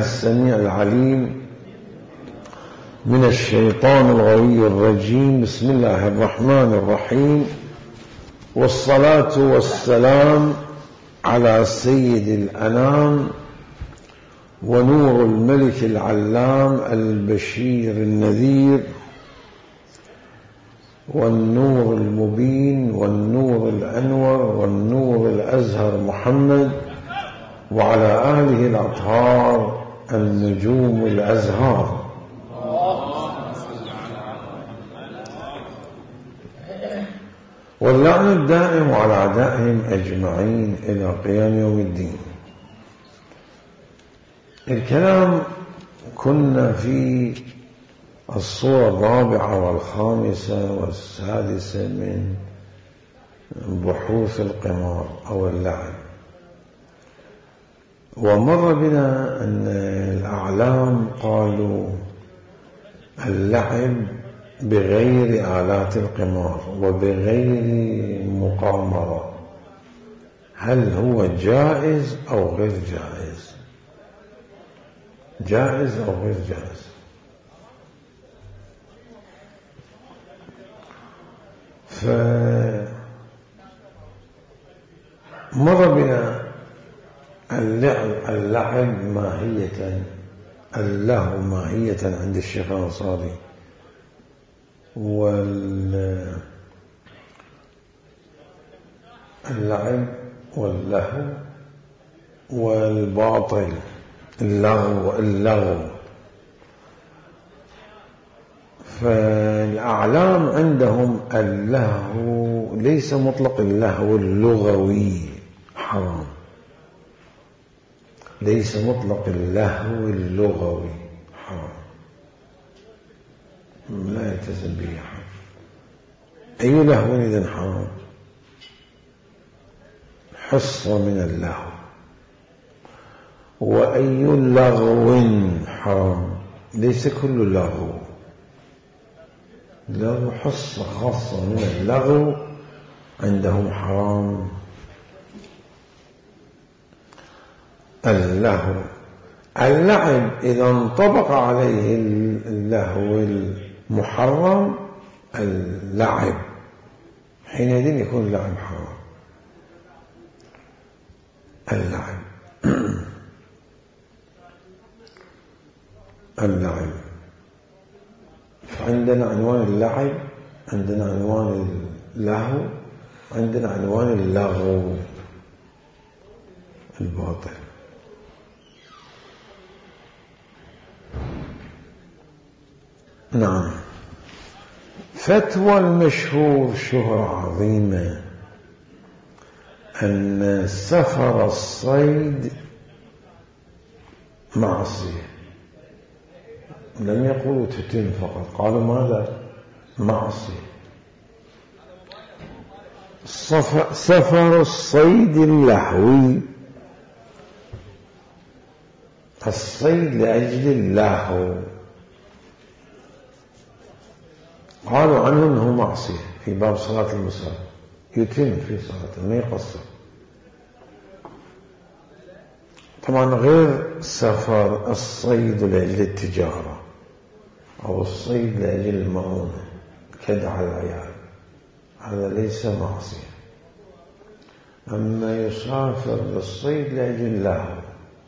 السميع العليم من الشيطان الغوي الرجيم. بسم الله الرحمن الرحيم، والصلاة والسلام على سيد الأنام ونور الملك العلام البشير النذير والنور المبين والنور الأنور والنور الأزهر محمد وعلى آله الأطهار النجوم الأزهار. واللعن الدائم على أعدائهم أجمعين إلى قيام يوم الدين. الكلام كنا في الصورة الرابعة والخامسة والسادسة من بحوث القمار أو اللعب، ومر بنا أن الأعلام قالوا اللعب بغير آلات القمار وبغير مقامرة، هل هو جائز أو غير جائز؟ جائز أو غير جائز؟ فمر بنا اللعب ماهية، اللهو ماهية عند الشيخ الأنصاري، واللعب واللهو والباطل، اللغو. فالأعلام عندهم اللهو ليس مطلق اللهو اللغوي حرام، ليس مطلق اللهو اللغوي حرام، لا يلتزم به حرام. أي لهو إذن حرام؟ حصة من اللهو. وأي لغو حرام؟ ليس كل لغو، لغو حصة خاصة من اللغو عندهم حرام. اللهو اللعب إذا انطبق عليه اللهو المحرم اللعب، حينئذ يكون اللعب حرام. اللعب اللعب فعندنا عنوان اللعب، عندنا عنوان اللهو، عندنا عنوان اللغو الباطل. نعم. فتوى المشهور شهرة عظيمة أن سفر الصيد معصية. لم يقولوا تتم فقط، قالوا ماذا؟ معصية. سفر الصيد اللهوي، الصيد لأجل اللهو، قالوا عنه أنه معصية في باب صلاة المسافر، يتم في صلاته ما يقصر. طبعا غير سفر الصيد لأجل التجارة أو الصيد لأجل المعونة كدع العيال، هذا ليس معصية. أما يسافر للصيد لأجل الله،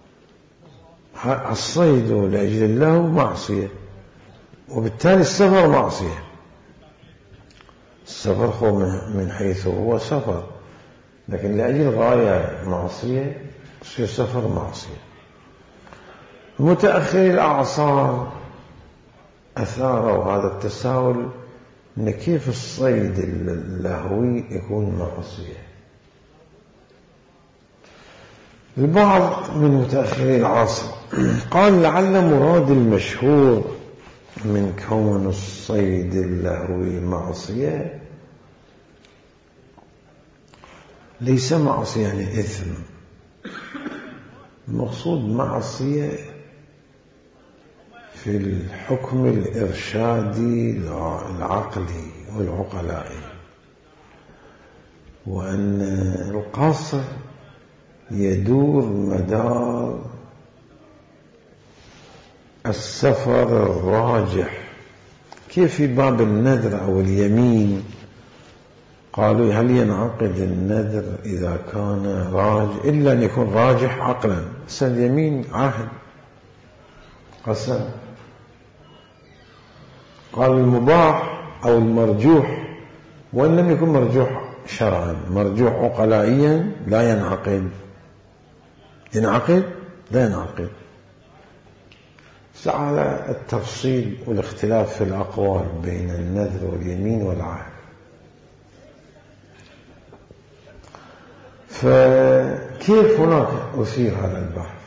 الصيد لأجل الله معصية، وبالتالي السفر معصية. السفر هو من حيث هو سفر، لكن لأجل غاية معصية يصير سفر معصية. متأخر الأعصار أثاروا هذا التساؤل، إن كيف الصيد اللهوي يكون معصية. البعض من متأخري العصر قال لعل مراد المشهور من كون الصيد اللهوي معصية ليس معصية يعني إثم، المقصود معصية في الحكم الإرشادي العقلي والعقلائي، وأن القصر يدور مدار السفر الراجح. كيف في باب النذر أو اليمين قالوا هل ينعقد النذر إذا كان راجح إلا أن يكون راجح عقلا؟ اليمين عهد قسم. قال المباح أو المرجوح وإن لم يكن مرجوح شرعا، مرجوح عقلائيا لا ينعقد. ينعقد؟ لا ينعقد. على التفصيل والاختلاف في الأقوال بين النذر واليمين والعهد. فكيف هناك أثير هذا البحث؟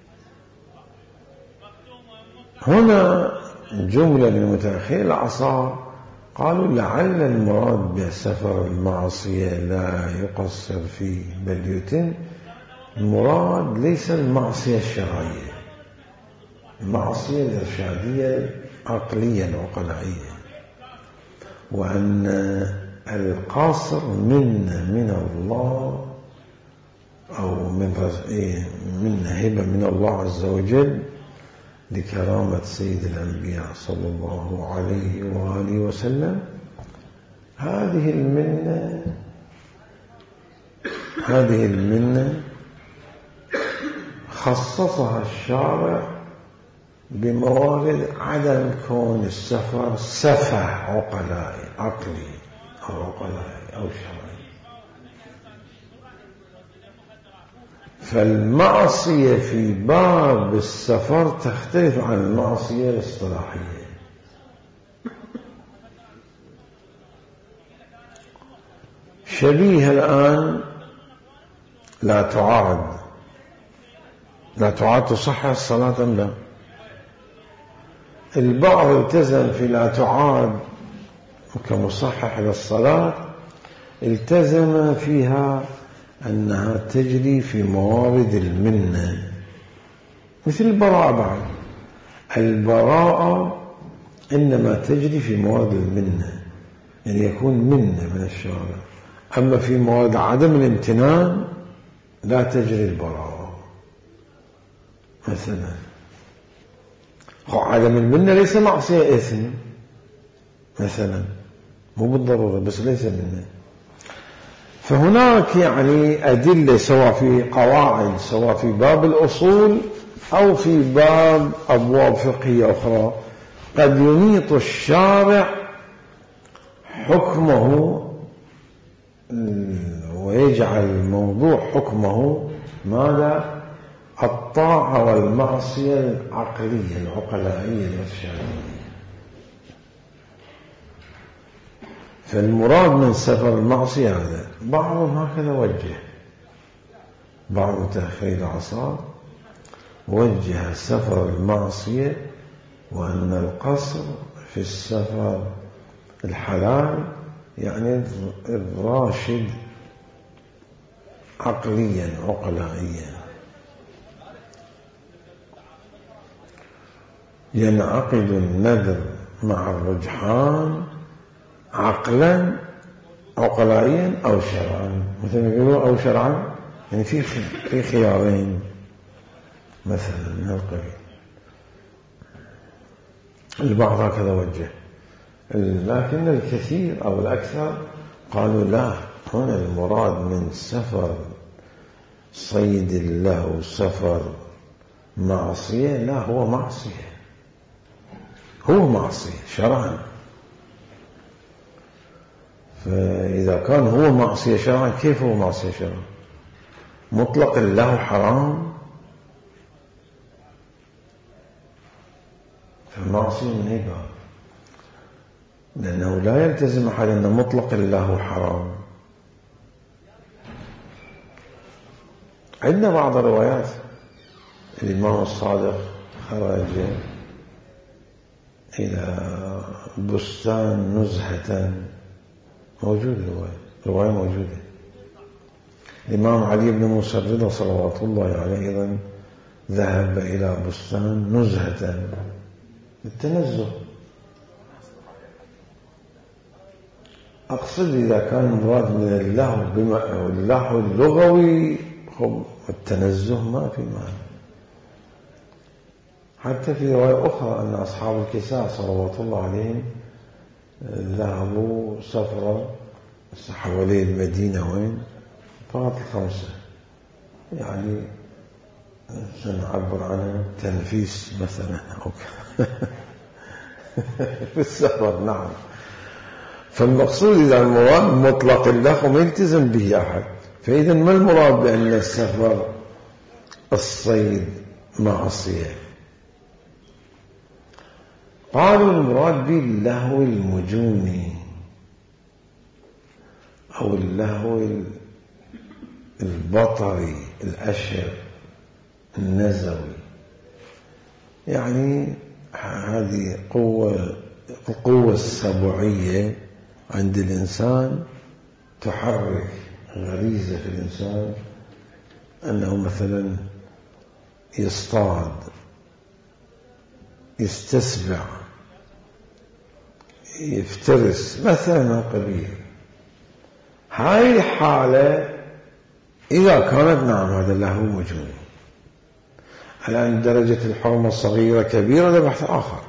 هنا جملة من متأخري الأعصار قالوا لعل المراد بسفر المعصية لا يقصر فيه بل يتم. المراد ليس المعصية الشرعية، المعصية الإرشادية عقليا وعقلائيا، وأن القاصر من الله أو من هبة من الله عز وجل لكرامة سيد الأنبياء صلى الله عليه وآله وسلم. هذه المنة خصصها الشارع بموارد عدم كون السفر سفه عقلائي عقلي أو عقلائي أو شرعي. فالمعصية في باب السفر تختلف عن المعصية الاصطلاحية. شبيه الآن لا تعاد تصح الصلاة أم لا؟ البعض التزم في لا تعاد كمصحح للصلاة، التزم فيها أنها تجري في موارد المنة، مثل البراءة. بعد البراءة إنما تجري في موارد المنة، يعني يكون منة من الشارع. أما في موارد عدم الامتنان لا تجري البراءة. مثلا عدم المنة ليس معصية إثم مثلا، مو بالضرورة بس ليس منه. فهناك يعني أدلة سواء في قواعد سواء في باب الأصول أو في باب أبواب فقهية أخرى قد ينيط الشارع حكمه ويجعل الموضوع حكمه ماذا؟ الطاعة والمعصية العقلية العقلائية الإرشادية. فالمراد من سفر المعصية هذا. بعضهم هكذا وجه، بعض متأخري الأعصار وجه سفر المعصية وأن القصر في السفر الحلال يعني الراشد عقليا عقلائيا. ينعقد النذر مع الرجحان عقلا عقلائيا أو شرعا، مثل ما يقولوا أو شرعا، يعني في خيارين مثلا من القبيل. البعض هكذا وجه، لكن الكثير أو الأكثر قالوا لا، هنا المراد من سفر صيد الله وسفر معصية، لا هو معصية، هو معصية شرعا. فإذا كان هو معصية شرعا كيف هو معصية شرعا؟ مطلق له حرام، فالمعصية من أي باب؟ لأنه لا يلتزم أحد أن مطلق له حرام. عندنا بعض الروايات الإمام الصادق خرج إلى بستان نزهة، موجودة رواية موجودة. الإمام علي بن موسى الرضا صلوات الله عليه أيضا ذهب إلى بستان نزهة التنزه. أقصد إذا كان المراد من اللهو اللغوي التنزه ما في معنى. حتى في رواية أخرى أن أصحاب الكساء صلوات الله عليهم ذهبوا سفرا حوالي المدينة وين فقط 5 يعني سنعبر عنها تنفيس مثلا أو في السفر. نعم. فالمقصود إذا المراد مطلق اللغو ما يلتزم به أحد. فإذا ما المراد بأن السفر الصيد معصية؟ قالوا المراد به اللهو المجوني أو اللهو البطري الأشر النزوي. يعني هذه القوة السبعية عند الإنسان تحرك غريزة في الإنسان أنه مثلا يصطاد، يستسبع، يفترس مثلا قبيل. هاي الحالة إذا كانت نعم هذا اللهو مجنون. الآن درجة الحرمة صغيرة كبيرة هذا بحث آخر،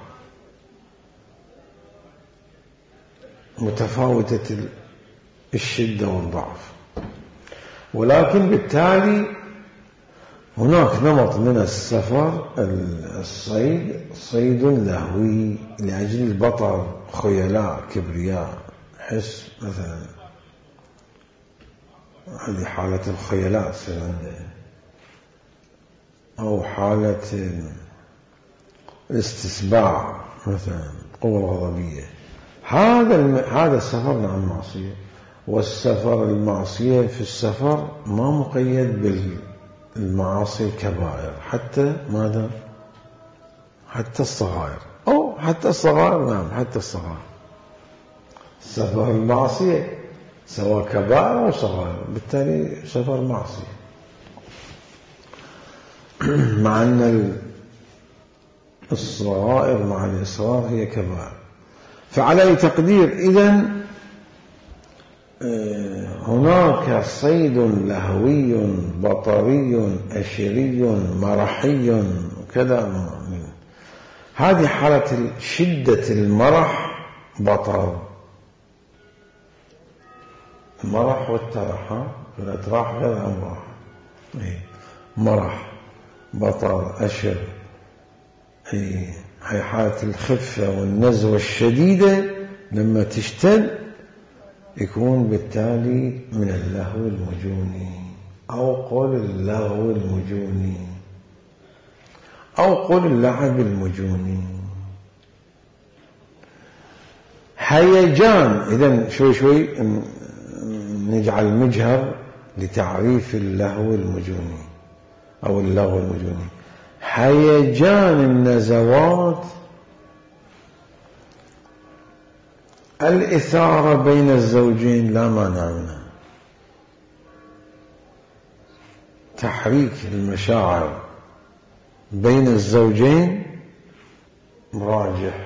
متفاوتة الشدة والضعف. ولكن بالتالي هناك نمط من السفر الصيد صيد لهوي لأجل البطر، خيلاء، كبرياء، حس مثلا. هذه حالة الخيلاء تصير عنده، أو حالة الاستسباع مثلا، القوة الغضبية. هذا السفر نعم معصية. والسفر المعصية في السفر ما مقيد بالمعاصي الكبائر، حتى ماذا؟ حتى الصغائر، أو حتى الصغائر. نعم حتى الصغائر. سفر المعصية سواء كبائر أو صغائر، بالتالي سفر معصية. مع أن الصغائر مع الإصرار هي كبائر. فعلى أي تقدير إذن هناك صيد لهوي بطري أشري مرحي وكذا. هذه حالة شدة المرح بطر. المرح والترح، الأتراح غير أمراح. مرح بطر أشر، هي حالة الخفة والنزوة الشديدة. لما تشتد يكون بالتالي من اللهو المجوني، أو قول اللهو المجوني، أو قول اللعب المجوني. هيجان. إذن شوي شوي نجعل مجهر لتعريف اللهو المجوني أو اللغو المجوني. هيجان النزوات الإثارة بين الزوجين لا مانع منها. تحريك المشاعر بين الزوجين راجح.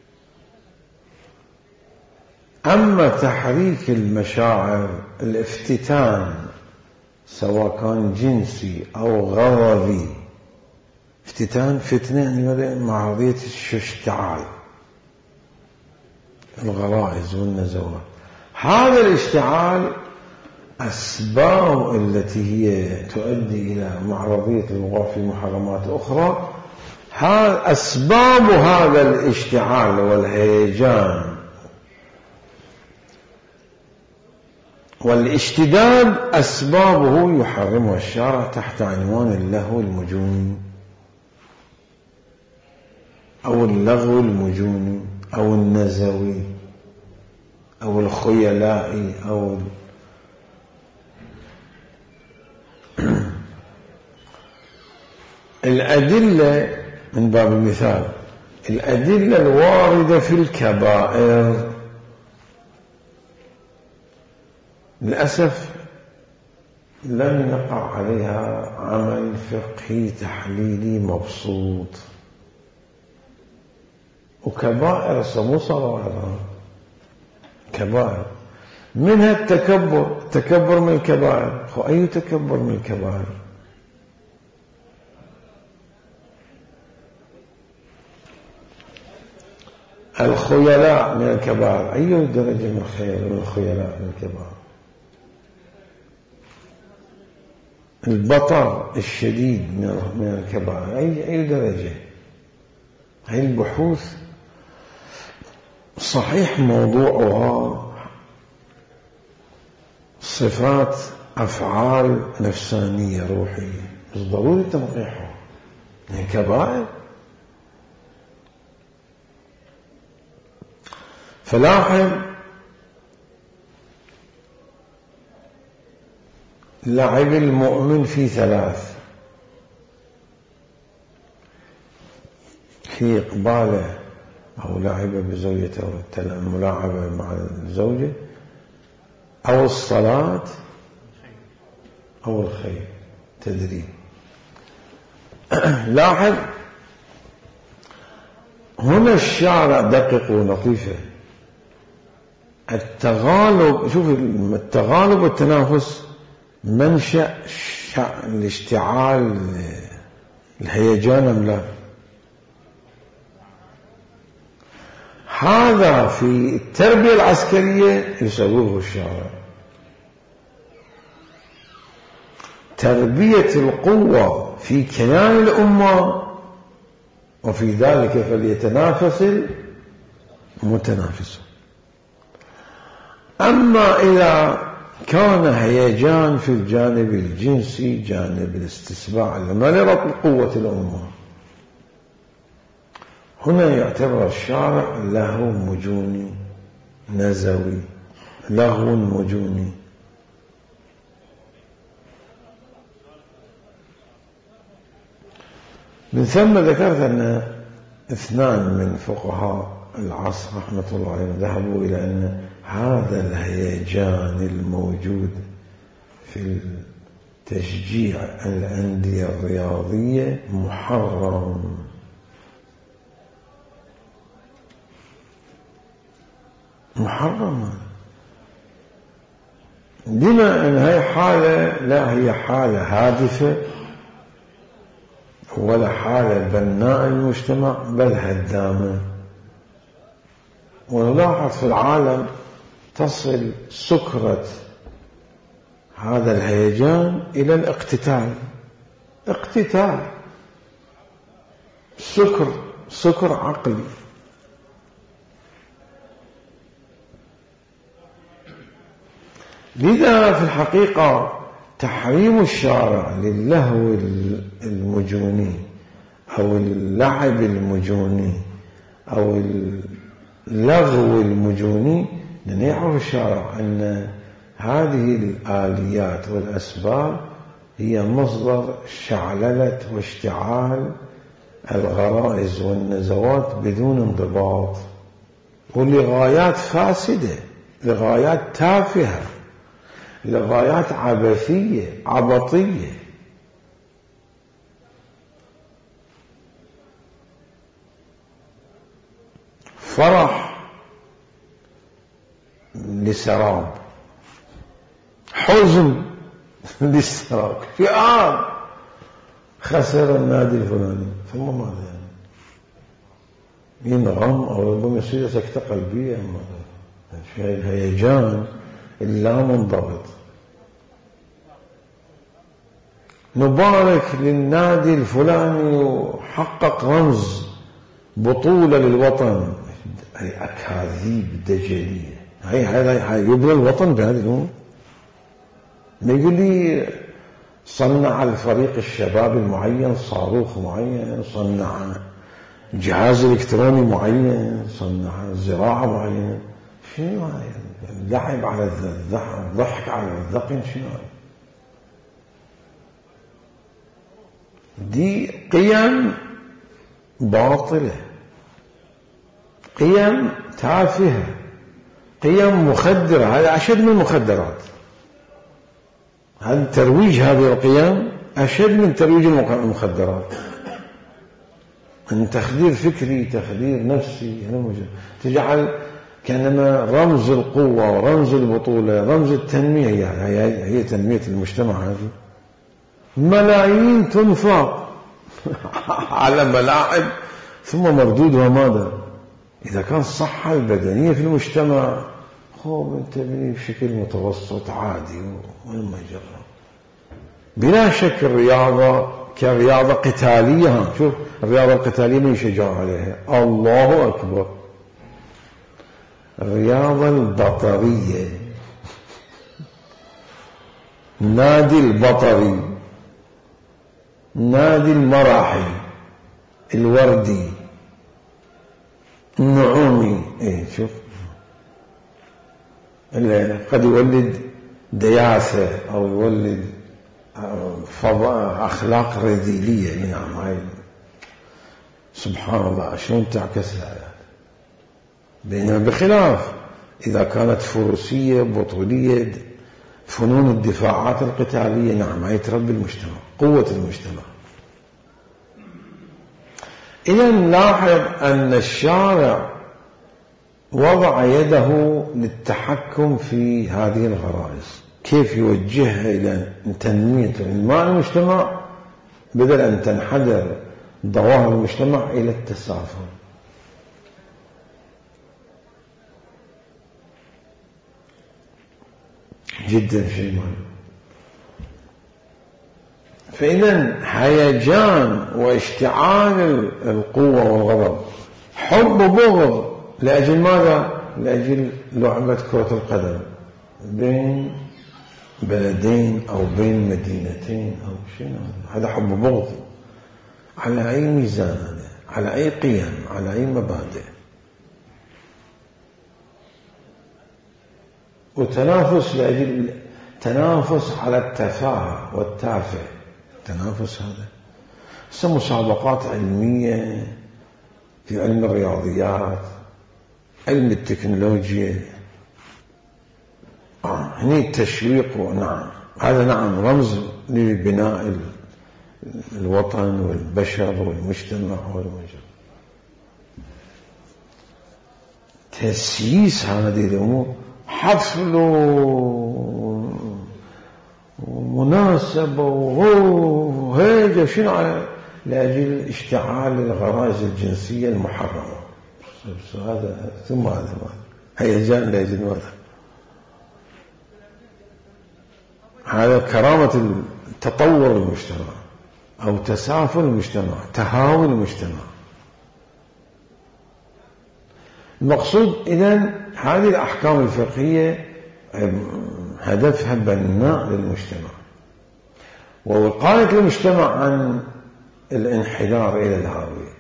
أما تحريك المشاعر الافتتان سواء كان جنسي أو غرضي، افتتان فتنة يعني مع قضية الاشتعال، الغرائز والنزوات. هذا الاشتعال أسباب التي هي تؤدي إلى معرضية الوقوع في محرمات أخرى. أسباب هذا الاشتعال والهيجان والاشتداد أسبابه يحرمها الشارع تحت عنوان اللهو المجوني أو اللغو المجوني أو النزوي أو الخيلائي أو الأدلة. من باب المثال الأدلة الواردة في الكبائر للأسف لم يقع عليها عمل فقهي تحليلي مبسوط. وكبائر مو صغائر، كبائر منها التكبر من الكبائر. أي تكبر من الكبائر؟ الخيلاء من الكبائر. أي درجة من الخيلاء من الكبائر؟ البطر الشديد من الكبائر أي درجة؟ هذه البحوث صحيح موضوعها صفات أفعال نفسانية روحية، بس ضروري تنقيحها من كبائر. فلاحظ لعب المؤمن في ثلاث: في إقباله أو لعب بزوجته الملاعبة مع الزوجة، أو الصلاة، أو الخير تدريب. لاحظ هنا الشارع دقيق ولطيفة. التغالب، شوف التغالب والتنافس منشأ الاشتعال الهيجان أم لا؟ هذا في التربية العسكرية يسويه الشارع. تربية القوة في كيان الأمة، وفي ذلك فليتنافس المتنافسون. أما إذا كان هيجان في الجانب الجنسي، جانب الاستسباع لما لربط قوة الأمة، هنا يعتبر الشارع لهو مجوني نزوي، لهو مجوني. من ثم ذكرت أن اثنان من فقهاء العصر رحمة الله عليهم ذهبوا إلى أن هذا الهيجان الموجود في تشجيع الأندية الرياضية محرم. محرم بما أن هي حالة، لا هي حالة هادفة ولا حالة بناء المجتمع، بل هدامة. ونلاحظ في العالم تصل سكرة هذا الهيجان إلى الاقتتال. اقتتال، سكر عقلي. لذا في الحقيقة تحريم الشارع للهو المجوني أو اللعب المجوني أو اللغو المجوني، لأن يعرف الشارع أن هذه الآليات والأسباب هي مصدر شعللة واشتعال الغرائز والنزوات بدون انضباط، ولغايات فاسدة، لغايات تافهة، لغايات عبثية عبطية. فرح لسراب، حزن للسراب، فئام خسر النادي الفلاني، ثم ماذا يعني؟ ينغم أو ربما يصير سكتة قلبية، في الهيجان اللا منضبط. نبارك للنادي الفلاني وحقق رمز بطولة للوطن، هي أكاذيب دجلية. هي يبنى الوطن بهذه الأمور. ما يقول لي صنع الفريق الشباب المعين صاروخ معين، صنع جهاز إلكتروني معين، صنع زراعة معينة، شنو هاي؟ اللعب على الضحك على الذقن، شنو هاي؟ دي قيم باطلة، قيم تافهة، قيم مخدرة. هذا أشد من المخدرات. هذا ترويج هذه القيم أشد من ترويج المخدرات. من تخدير فكري، تخدير نفسي، تجعل كأنما رمز القوة ورمز البطولة، رمز التنمية. هي تنمية المجتمع. هذه ملايين تنفق على ملاعب، ثم مردودها ماذا؟ إذا كان الصحة البدنية في المجتمع أنت بني بشكل متوسط عادي وما يجرب. بلا شك الرياضة كرياضة قتالية، شوف الرياضة القتالية من يشجع عليها؟ الله أكبر. الرياضة البطرية، نادي البطري، نادي المراحي، الوردي، النعومي، شوف قد يولد دياثة أو يولد أخلاق رذيلية. نعم، هاي سبحان الله شلون تعكس الآيات. بينما بخلاف إذا كانت فروسية بطولية فنون الدفاعات القتالية، نعم، هاي تربي المجتمع، قوة المجتمع. إذا نلاحظ أن الشارع وضع يده للتحكم في هذه الغرائز، كيف يوجهها إلى تنمية وإنماء المجتمع بدل أن تنحدر ظواهر المجتمع إلى التسافل. جدا شيء مهم. فإذا هيجان واشتعال القوة والغضب، حب وبغض، لأجل ماذا؟ لأجل لعبة كرة القدم بين بلدين أو بين مدينتين أو شيء، هذا حب وبغض. على أي ميزان؟ على أي قيم؟ على أي مبادئ؟ وتنافس لأجل تنافس على التفاهة والتافه. تنافس هذا مسابقات علمية في علم الرياضيات، علم التكنولوجيا، هني التشويق. نعم، هذا نعم رمز لبناء الوطن والبشر والمجتمع والمجتمع. تسييس هذه الأمور، حفل ومناسبة وهيجة شنو لأجل اشتعال الغرائز الجنسية المحرمة. هذا ثم هذا هيجان لأجل ماذا؟ هذا كرامة تطور المجتمع أو تسافل المجتمع، تهاون المجتمع. المقصود إذن هذه الأحكام الفقهية هدفها بناء للمجتمع ووقاية المجتمع عن الانحدار إلى الهاوية،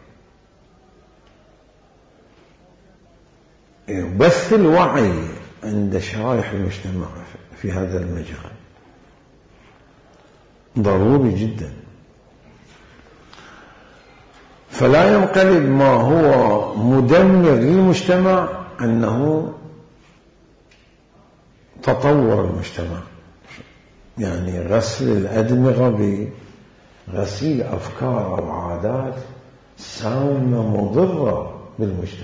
بث الوعي عند شرائح المجتمع في هذا المجال ضروري جدا. فلا ينقلب ما هو مدمر للمجتمع أنه تطور المجتمع، يعني غسل الأدمغة بغسيل أفكار أو عادات سامة مضرة بالمجتمع.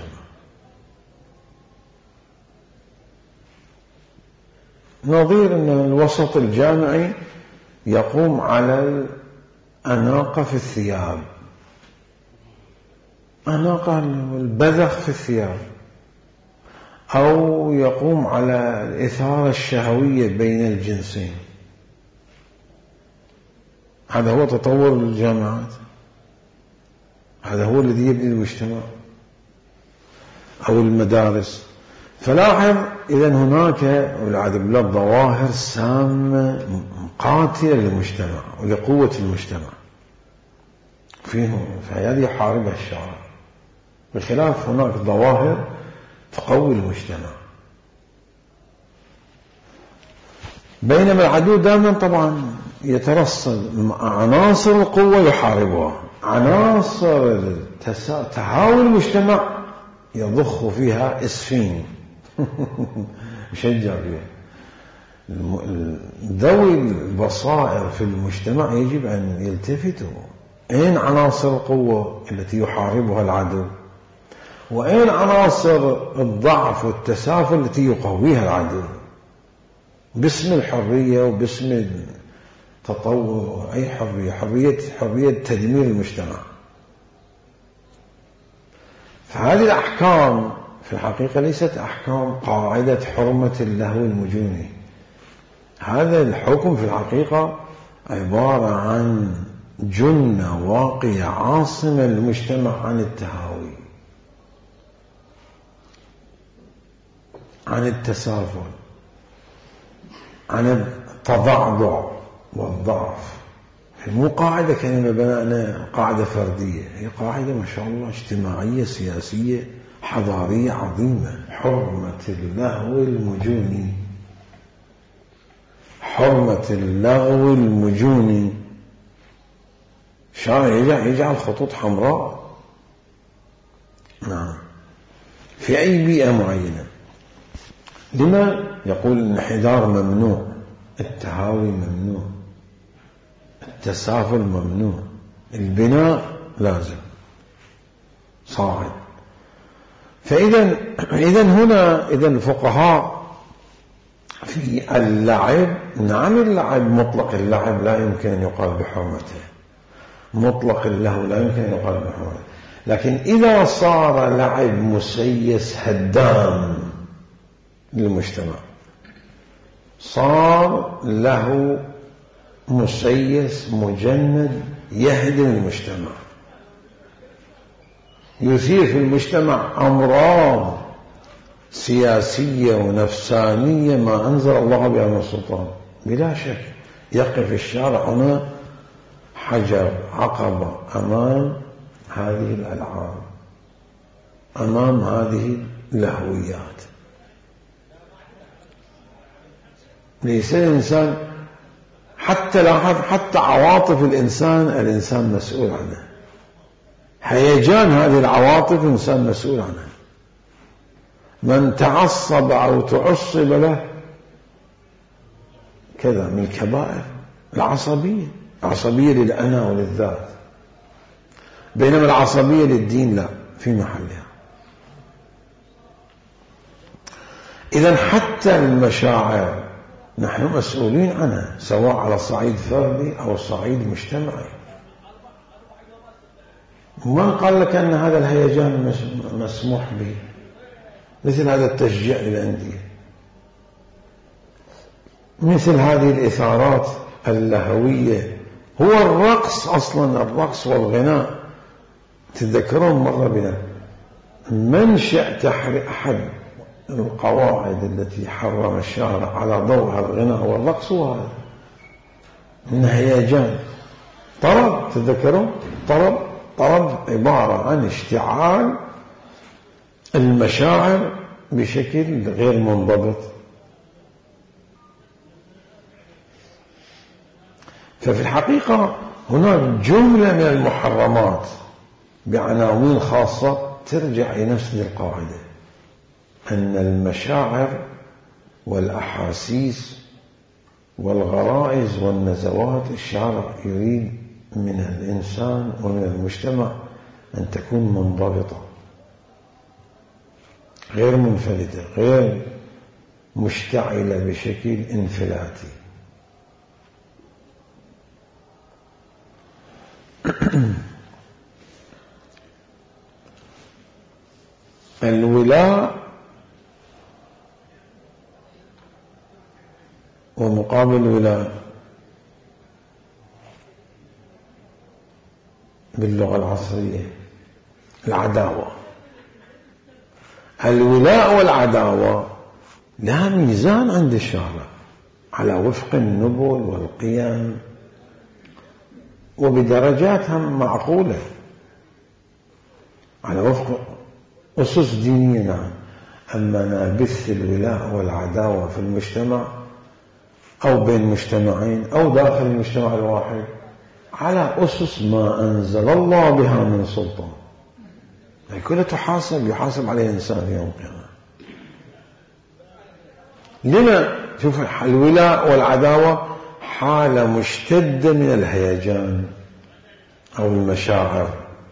نظير أن الوسط الجامعي يقوم على الأناقة في الثياب، أناقة البذخ في الثياب، أو يقوم على الإثارة الشهوية بين الجنسين. هذا هو تطور الجامعات، هذا هو الذي يبني المجتمع أو المدارس. فلاحظ إذن هناك والعياذ بالله ظواهر سامة قاتلة للمجتمع ولقوة المجتمع فهذه يحاربها الشارع، بخلاف هناك ظواهر تقوي المجتمع. بينما العدو دائما طبعا يترصد عناصر القوة يحاربها، عناصر تهاون المجتمع يضخ فيها إسفين يشجع فيها. ذوي البصائر في المجتمع يجب أن يلتفتوا أين عناصر القوة التي يحاربها العدو، وأين عناصر الضعف والتسافل التي يقويها العدو باسم الحرية وباسم التطور. أي حرية؟ حرية تدمير المجتمع. فهذه الأحكام في الحقيقة ليست أحكام قاعدة حرمة اللهو المجوني. هذا الحكم في الحقيقة عبارة عن جنة واقية عاصمة للمجتمع عن التهاوي، عن التسافل، عن التضعضع والضعف. مو قاعدة كلمة بناءنا قاعدة فردية، هي قاعدة ما شاء الله اجتماعية سياسية حضارية عظيمة. حرمة اللهو المجوني، حرمة اللغو المجوني. شارع يجعل خطوط حمراء. نعم. في أي بيئة معينة. لما يقول الانحدار ممنوع، التهاوي ممنوع، التسافل ممنوع، البناء لازم صاعد. فإذا هنا الفقهاء في اللعب، نعم اللعب مطلق اللعب لا يمكن أن يقال بحرمته، مطلق اللهو لا يمكن أن يقال بحرمته، لكن إذا صار لعب مسيس هدام للمجتمع، صار له مسيس مجند يهدم المجتمع، يثير في المجتمع أمراض سياسية ونفسانية ما أنزل الله بها من سلطان، بلا شك يقف الشارع هنا حجر عقبة أمام هذه الألعاب، أمام هذه اللهويات. ليس الإنسان حتى لاحظ حتى عواطف الإنسان مسؤول عنها، هيجان هذه العواطف الإنسان مسؤول عنها. من تعصب أو تعصب له كذا من كبائر العصبية للأنا وللذات، بينما العصبية للدين لا، في محلها. إذن حتى المشاعر نحن مسؤولين عنها، سواء على الصعيد فردي أو الصعيد مجتمعي. من قال لك أن هذا الهيجان مسموح به؟ مثل هذا التشجيع للأندية، مثل هذه الإثارات اللهوية، هو الرقص أصلا، الرقص والغناء. تذكرون مرة بنا منشأ تحرير أحد القواعد التي حرم الشارع على ضوء الغناء والرقص، وهذا من هيجان طرب. تذكرون طرب عبارة عن اشتعال المشاعر بشكل غير منضبط. ففي الحقيقة هناك جملة من المحرمات بعناوين خاصة ترجع إلى نفس القاعدة، أن المشاعر والأحاسيس والغرائز والنزوات الشارع يريد من الإنسان ومن المجتمع أن تكون منضبطة، غير منفلتة، غير مشتعلة بشكل انفلاتي. الولاء ومقابل الولاء باللغة العصرية العداوة. الولاء والعداوة لها ميزان عند الشارع على وفق النبل والقيم وبدرجاتها معقولة، على وفق أسس دينية. نعم. أما نبث الولاء والعداوة في المجتمع أو بين مجتمعين أو داخل المجتمع الواحد على أسس ما أنزل الله بها من سلطان، كلها يحاسب عليها الإنسان في يوم القيامة. لما شوف الولاء والعداوة حالة مشتدة من الهيجان أو المشاعر،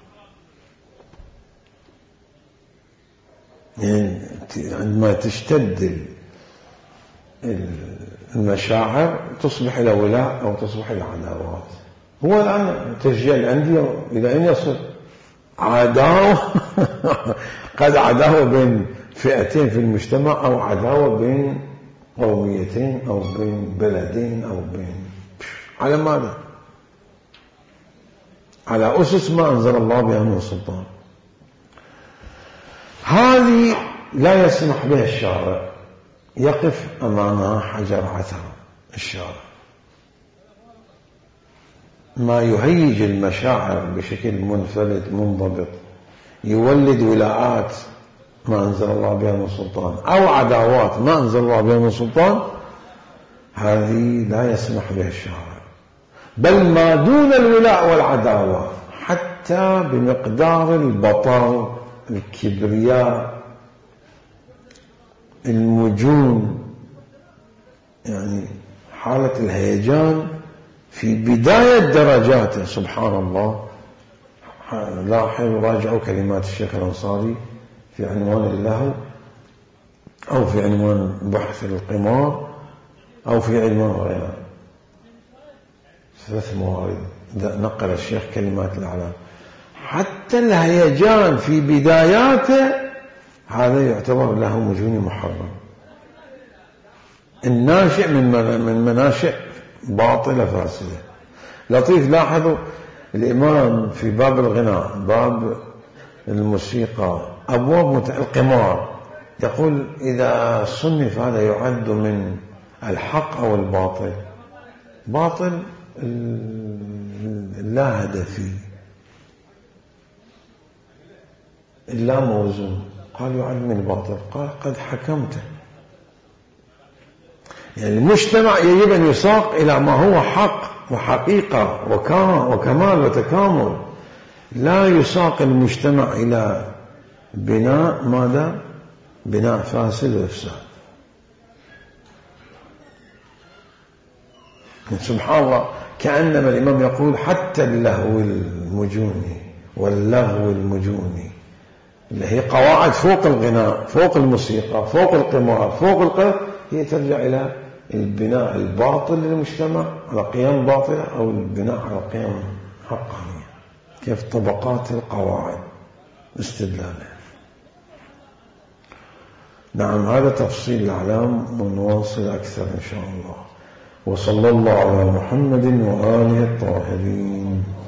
يعني عندما تشتد المشاعر تصبح إلى ولاء أو تصبح إلى عداوات. هو الآن تشجيع الأندية إلى أين يصل؟ عداوة قد عداوة بين فئتين في المجتمع، أو عداوة بين قوميتين، أو بين بلدين، أو بين، على ماذا؟ على أسس ما أنزل الله بها من سلطان. هذه لا يسمح بها الشارع، يقف أمامها حجر عثر. الشارع ما يهيج المشاعر بشكل منفلت منضبط، يولد ولاءات ما أنزل الله بها من سلطان، أو عداوات ما أنزل الله بها من سلطان، هذه لا يسمح بها الشارع. بل ما دون الولاء والعداوة، حتى بمقدار البطر، الكبرياء، المجون، يعني حالة الهيجان في بداية درجاته. سبحان الله. لاحظوا، راجعوا كلمات الشيخ الأنصاري في عنوان اللهو، أو في عنوان بحث القمار، أو في عنوان الغنى. 3 موارد نقل الشيخ كلمات الأعلام. حتى الهيجان في بداياته هذا يعتبر له مجوني محرم، الناشئ من مناشئ باطلة فاسدة. لطيف، لاحظوا الإمام في باب الغناء، باب الموسيقى، أبواب القمار، يقول إذا صنف هذا يعد من الحق أو الباطل. باطل لا هدفي، لا موزون. قال يعد من باطل. قال قد حكمته. يعني المجتمع يجب أن يساق إلى ما هو حق وحقيقة وكمال وتكامل. لا يساق المجتمع إلى بناء ماذا؟ بناء فاسد وإفساد. سبحان الله، كأنما الإمام يقول حتى اللهو المجوني واللغو المجوني، اللي هي قواعد فوق الغناء، فوق الموسيقى، فوق القمار، فوق القذف، هي ترجع إلى البناء الباطل للمجتمع على قيم باطلة، أو البناء على قيم حقانية. كيف طبقات القواعد استدلالها. نعم، هذا تفصيل الأعلام، ونواصل أكثر إن شاء الله. وصلى الله على محمد وآله الطاهرين.